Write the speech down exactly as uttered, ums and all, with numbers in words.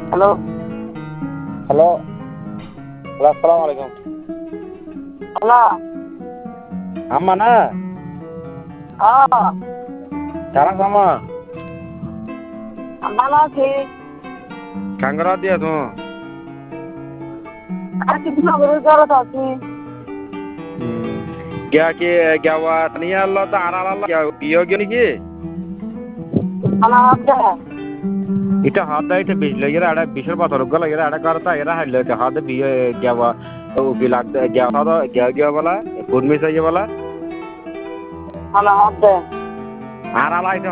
hello hello hello আসসালামু আলাইকুম hello আম্মা না হ্যাঁ কেমন আম্মা ভালো আছি কাঙ্গরা দিয়া তুমি আর কিছু না করে জড়ো আছি গিয়া কি গিয়া নিয়ে আল্লাহ তো আর আল্লাহ বিয়ে গিয়ে নাকি খানা আছে এটা হাত দেয় এটা বিশ লাগে আড়া বিশের বছর গেল লাগে আড়া করতা এরা হাইলে হাত বিয়ে গিয়া ও কি লাগতে গিয়া তো গিয়া গিয়া বলা কোন মিস হয়ে বলা খানা আছে আর আলাই